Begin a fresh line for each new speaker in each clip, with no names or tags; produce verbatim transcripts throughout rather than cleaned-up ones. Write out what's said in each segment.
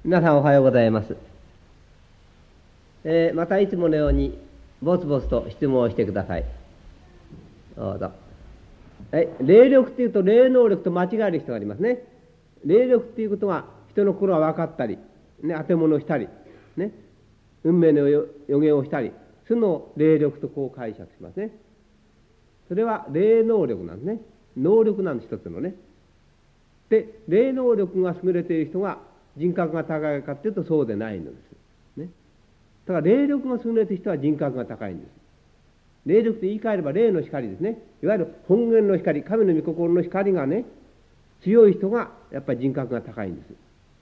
皆さんおはようございます。えー、またいつものようにぼつぼつと質問をしてください。どうぞ。はい、霊力っていうと霊能力と間違える人がありますね。霊力っていうことは人の心が分かったり、ね、当て物をしたり、ね、運命の予言をしたり、その霊力とこう解釈しますね。それは霊能力なんですね。能力なんです、一つのね。で、霊能力が優れている人が人格が高いかっていうとそうでないのです。ね。だから霊力が優れている人は人格が高いんです。霊力と言い換えれば霊の光ですね。いわゆる本源の光、神の御心の光がね、強い人がやっぱり人格が高いんです。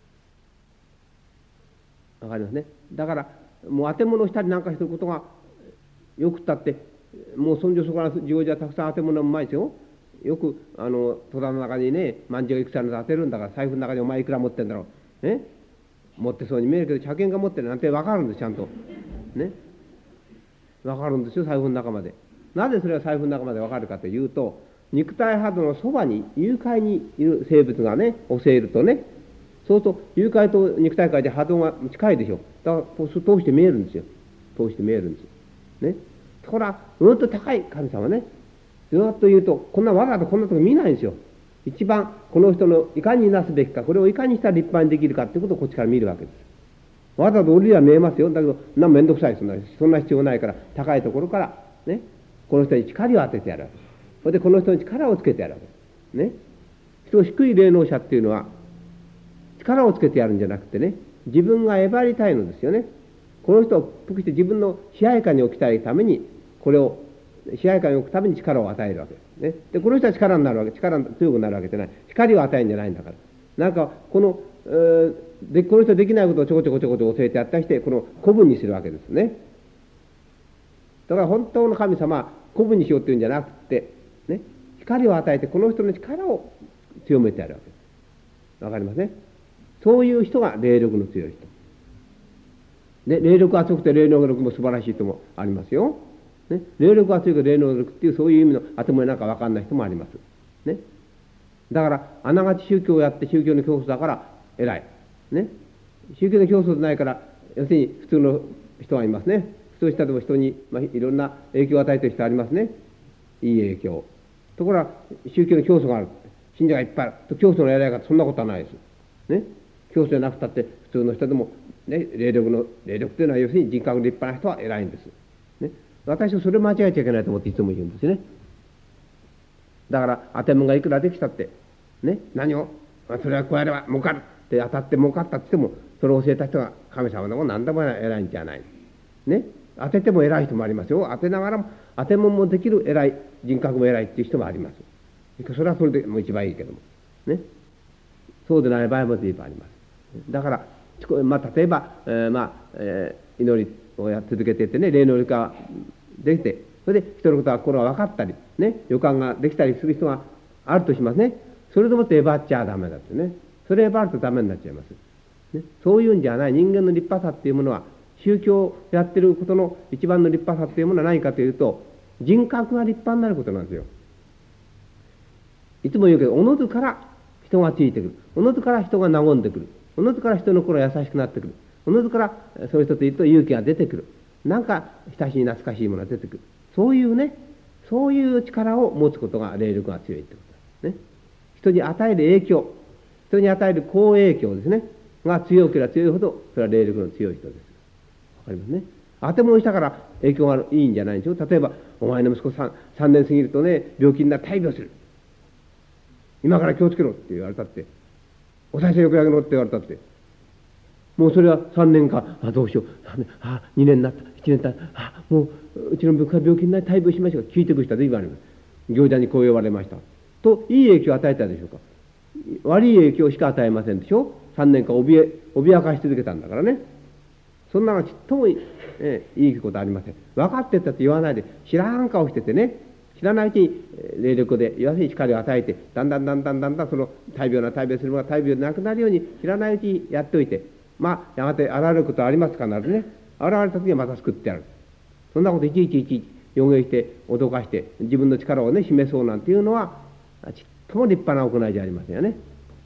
わかりますね。だからもう当て物したりなんかすることがよくったって、もうそんじょそこら自業じゃたくさん当て物うまいですよ。よくあの戸田の中にね、万丈いくつあるの当てるんだから、財布の中にお前いくら持ってんだろう、ね、持ってそうに見えるけど車検が持ってるなんて分かるんです、ちゃんとね、分かるんですよ、財布の中まで。なぜそれが財布の中まで分かるかというと、肉体波動のそばに誘拐にいる生物がね教えるとね、そうすると誘拐と肉体界で波動が近いでしょ。だから通して見えるんですよ。通して見えるんですね。ところがうんと高い神様ね、ずっと言うとこんなわざとこんなとこ見ないんですよ。一番この人のいかになすべきか、これをいかにしたら立派にできるかっていうことをこっちから見るわけです。わざと俺には見えますよ。だけどなんめんどくさい、そんなそんな必要ないから、高いところからね、この人に力を当ててやるわけです。それでこの人に力をつけてやるわけですね。人低い霊能者っていうのは力をつけてやるんじゃなくてね、自分がえばりたいのですよね。この人を低くして自分の支配下に置きたいために、これを支配下に置くために力を与えるわけですね。でこの人は力になるわけ、力強くなるわけじゃない、光を与えるんじゃないんだから。なんかこの、えー、でこの人できないことをちょこちょこちょこちょこ教えてやったりして、この古文にするわけですね。だから本当の神様は古文にしようっていうんじゃなくてね、光を与えてこの人の力を強めてやるわけです。わかりますね。そういう人が霊力の強い人で、霊力が強くて霊能力も素晴らしい人もありますよ、ね、霊力が強くて霊能力っていうそういう意味の頭になんか分かんない人もあります、ね、だからあながち宗教をやって宗教の教祖だから偉い、ね、宗教の教祖じゃないから要するに普通の人がいますね。普通の人でも人に、まあ、いろんな影響を与えている人ありますね。いい影響。ところが宗教の教祖がある、信者がいっぱいあると教祖の偉い方、そんなことはないですね。教祖じゃなくたって普通の人でも、ね、霊力の霊力というのは要するに人格の立派な人は偉いんです、ね、私はそれ間違えちゃいけないと思っていつも言うんですね。だから当てもんがいくらできたって、ね、何をそれはこうやれば儲かるって当たって儲かったって言っても、それを教えた人が神様でも何でも偉いんじゃない、ね、当てても偉い人もありますよ。当てながらも当てもんもできる偉い、人格も偉いっていう人もあります。それはそれでもう一番いいけどもね、そうでない場合も随分あります。だから、まあ、例えば、えーまあえー、祈りをや続けていってね、霊能力ができて、それで人のことが心が分かったり、ね、予感ができたりする人があるとしますね。それでもってえばっちゃダメだってね。それえばるとダメになっちゃいます、ね。そういうんじゃない。人間の立派さっていうものは、宗教をやってることの一番の立派さっていうものは何かというと、人格が立派になることなんですよ。いつも言うけど、おのずから人がついてくる。おのずから人が和んでくる。おのずから人の心が優しくなってくる。おのずからそういう人といると勇気が出てくる。なんか親しい懐かしいものが出てくる。そういうね、そういう力を持つことが霊力が強いってことですね。人に与える影響、人に与える好影響ですね、が強ければ強いほど、それは霊力の強い人です。わかりますね。当て物したから影響がいいんじゃないんですよ。例えば、お前の息子さん、さんねん過ぎるとね、病気になって大病する。今から気をつけろって言われたって、お賽銭よくやげろって言われたって、もうそれはさんねんかん、あ、どうしよう、あ、にねんになった、いちねん経った、あ、もううちの部下病気になり大病しましたが、聞いてくる人は随分あります。行者にこう言われましたと、いい影響を与えたでしょうか。悪い影響しか与えませんでしょ。さんねんかん怯え脅かし続けたんだからね。そんなのちっともいい、えー、いいことありません。分かってったって言わないで、知らん顔しててね、知らないうちに霊力で要するに光を与えて、だんだんだんだんだんだんその大病な大病するものが大病でなくなるように知らないうちにやっておいて、まあやがて現れることはありますからね。現れた時にはまた救ってやる。そんなこといちいちいちいち予言して脅かして自分の力をね示そうなんていうのはちっとも立派な行いじゃありませんよね。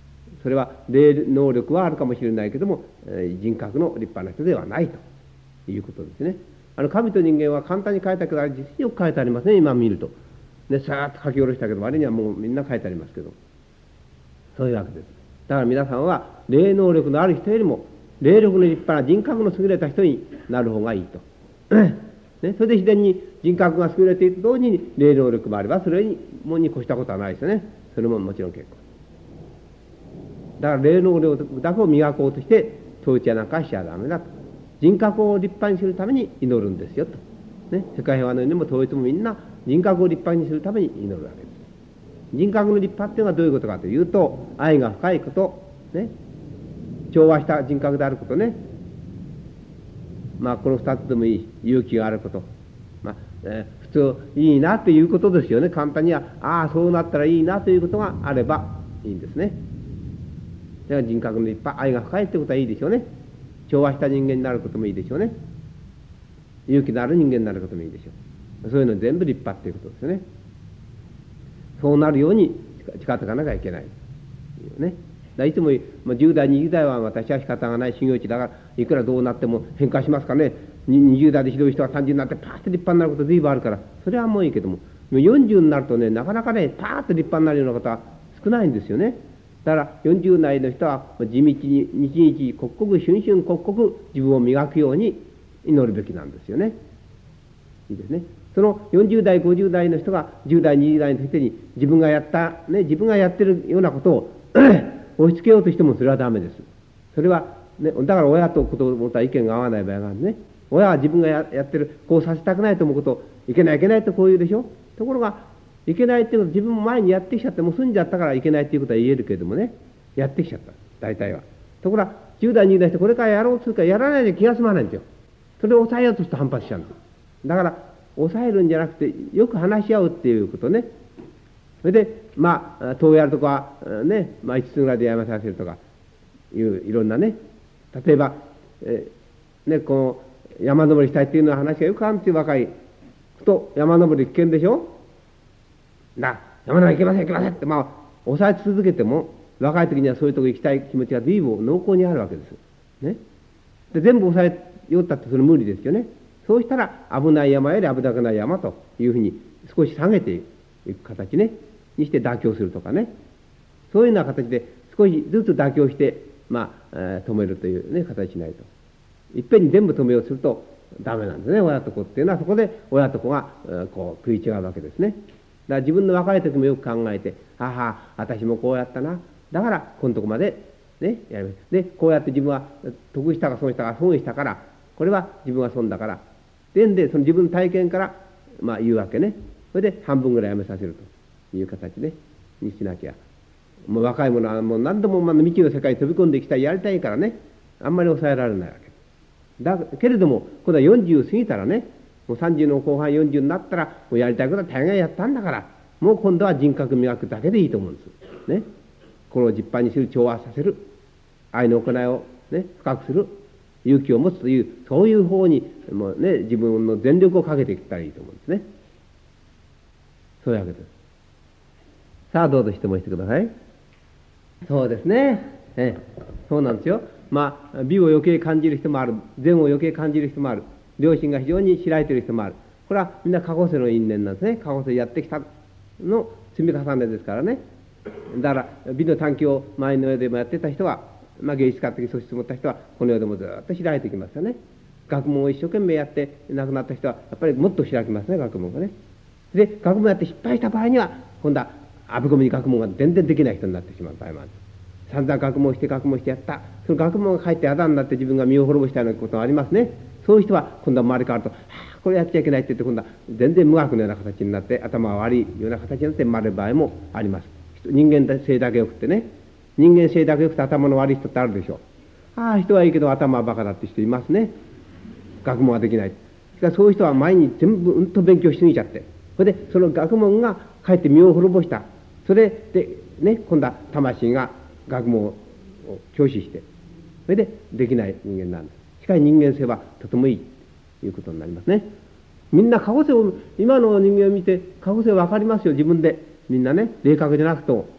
それは霊能力はあるかもしれないけども、えー、人格の立派な人ではないということですね。あの神と人間は簡単に書いたけど、あれ実によく書いてありますね、今見ると。で、さーっと書き下ろしたけど、割にはもうみんな書いてありますけど。そういうわけです。だから皆さんは、霊能力のある人よりも、霊力の立派な人格の優れた人になる方がいいと。ね、それで自然に人格が優れていると同時に霊能力もあれば、それにもに越したことはないですよね。それももちろん結構。だから霊能力だけを磨こうとして、統一やなんかしちゃダメだと。人格を立派にするために祈るんですよと。ね、世界平和のようにも統一もみんな人格を立派にするために祈るわけです。人格の立派っていうのはどういうことかというと、愛が深いこと、ね、調和した人格であることね。まあこの二つでもいい、勇気があること。まあ、えー、普通いいなということですよね。簡単には、ああ、そうなったらいいなということがあればいいんですね。だから人格の立派、愛が深いってことはいいでしょうね。調和した人間になることもいいでしょうね。勇気のある人間になることもいいでしょう。そういうの全部立派っていうことですよね。そうなるように誓っていかなきゃいけない。ね。だいつも、まあ、じゅう代、にじゅう代は私は仕方がない修行地だから、いくらどうなっても変化しますかね。にじゅう代でひどい人がさんじゅうになってパーッと立派になること随分あるから、それはもういいけども、よんじゅうになるとね、なかなかね、パーッと立派になるようなことは少ないんですよね。だからよんじゅう代の人は地道に日々刻々春春刻々自分を磨くように祈るべきなんですよね。いいですね。そのよんじゅう代ごじゅう代の人がじゅう代にじゅう代の人に自分がやったね、自分がやってるようなことを押し付けようとしてもそれはダメです。それはね、だから親と子と思ったら意見が合わない場合があるんですね。親は自分が や, やってるこうさせたくないと思うことをいけないいけないとこう言うでしょ。ところがいけないっていうこと自分も前にやってきちゃってもう済んじゃったからいけないっていうことは言えるけれどもね、やってきちゃった大体は。ところがじゅう代にじゅう代してこれからやろうとするからやらないで気が済まないんですよ。それを抑えようとすると反発しちゃうんです。だから抑えるんじゃなくてよく話し合うっていうことね。それでまあ塔をやるとかね、まあいつつぐらいでやめさせるとかいういろんなね、例えば、えー、ねこの山登りしたいっていうのは話がよくあるんですよ。若いふと山登り危険でしょ。だ山登り行けません行けませんってまあ抑え続けても若い時にはそういうとこ行きたい気持ちが随分濃厚にあるわけですね。で全部抑えよったってそれ無理ですよね。そうしたら危ない山より危なくない山というふうに少し下げていく形ねにして妥協するとかね、そういうような形で少しずつ妥協してまあ、えー、止めるというね形しないといっぺんに全部止めようとするとダメなんですね。親と子っていうのはそこで親と子が、えー、こう食い違うわけですね。だから自分の若い時もよく考えて、ああ私もこうやったな、だからこのとこまでねやります。でこうやって自分は得したか損したか損したからこれは自分は損だからでんでその自分の体験からまあ言うわけね。それで半分ぐらいやめさせるという形ねにしなきゃ。もう若い者はもう何度もまあ未知の世界に飛び込んでいきたいやりたいからね、あんまり抑えられないわけだけれども、今度はよんじゅう過ぎたらね、もうさんじゅうの後半よんじゅうになったらもうやりたいことは大概やったんだから、もう今度は人格磨くだけでいいと思うんですね。この実派にする、調和させる、愛の行いを、ね、深くする、勇気を持つというそういう方にもう、ね、自分の全力をかけていったらいいと思うんですね。そういうわけです。さあどうぞ質問してください。そうですね、ええ、そうなんですよ。まあ美を余計感じる人もある、善を余計感じる人もある、良心が非常に開いている人もある。これはみんな過去世の因縁なんですね。過去世やってきたの積み重ねですからね。だから美の探求を前の世でもやってた人は、まあ、芸術家的素質を持った人はこの世でもずっと開いてきますよね。学問を一生懸命やって亡くなった人はやっぱりもっと開きますね、学問がね。で学問やって失敗した場合には今度はあぶこみに学問が全然できない人になってしまう場合もある。散々学問して学問してやった、その学問がかえってあだになって自分が身を滅ぼしたようなことがありますね。そういう人は今度は周り変わると、はあこれやっちゃいけないって言って今度は全然無学のような形になって頭が悪いような形になって生まれる場合もあります。人間性だけよくってね、人間性だけよくて頭の悪い人ってあるでしょう。ああ人はいいけど頭はバカだって人いますね。学問ができない。しかしそういう人は前に全部うんと勉強しすぎちゃって、それでその学問がかえって身を滅ぼした。それでね今度は魂が学問を教師して、それでできない人間なんです。しかし人間性はとてもいいということになりますね。みんな過去世を今の人間を見て過去世分かりますよ。自分でみんなね、霊覚じゃなくても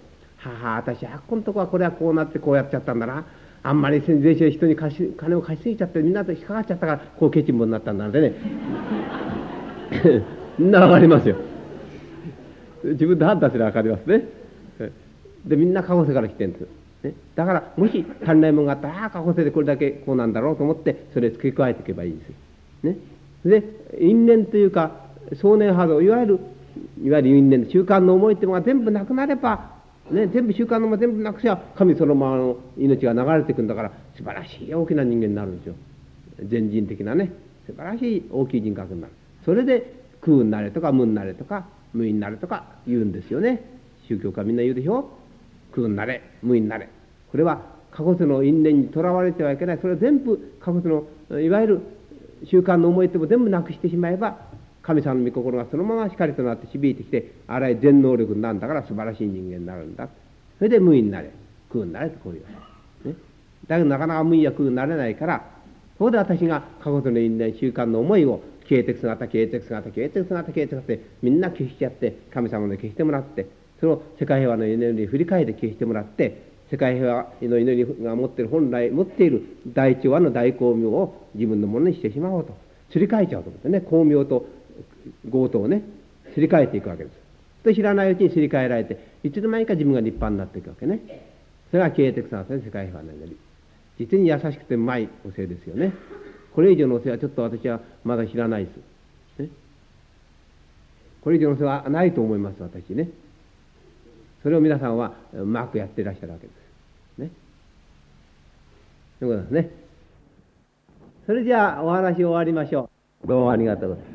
はは、私はこのとこはこれはこうなってこうやっちゃったんだな。あんまり税収人に貸し金を貸しすぎちゃってみんなと引っかかっちゃったからこうケチンボになったんだってね。みんなわかりますよ。自分で判断すればわかりますね。でみんな過去世から来てるんです。ね、だからもし足りないものがあったら、ああ過去世でこれだけこうなんだろうと思ってそれを付け加えていけばいいんですよ。ね、で因縁というか想念波動、いわゆるいわゆる因縁、習慣の思いっていうのが全部なくなれば、ね、全部習慣の思い全部なくせば神そのままの命が流れていくんだから、素晴らしい大きな人間になるんですよ。全人的なね、素晴らしい大きい人格になる。それで空になれとか無になれとか無になれとか言うんですよね。宗教家みんな言うでしょ。空になれ無になれ。これは過去世の因縁にとらわれてはいけない。それを全部過去世のいわゆる習慣の思いっても全部なくしてしまえば、神様の御心がそのまま光となって響いてきて、あらゆる全能力になるんだから素晴らしい人間になるんだ。それで無為になれ空になれとこういう、ね、だけどなかなか無為や空になれないから、そこで私が過去世の因縁習慣の思いを消えてく姿消えてく姿消えてく姿消えてく姿ってみんな消しちゃって、神様で消してもらって、その世界平和のエネルギーに振り返って消してもらって、世界平和の祈りが持っている本来持っている大調和の大光明を自分のものにしてしまおうと、すり替えちゃおうと思ってね、光明と強盗をねすり替えていくわけです。と知らないうちにすり替えられて、いつの間にか自分が立派になっていくわけね。それが消えていく姿で世界平和の祈り、実に優しくてうまいお世ですよね。これ以上のお世はちょっと私はまだ知らないです、ね、これ以上のお世はないと思います私ね。それを皆さんはうまくやっていらっしゃるわけですね。ということですね。それじゃあお話終わりましょう。どうもありがとうございます。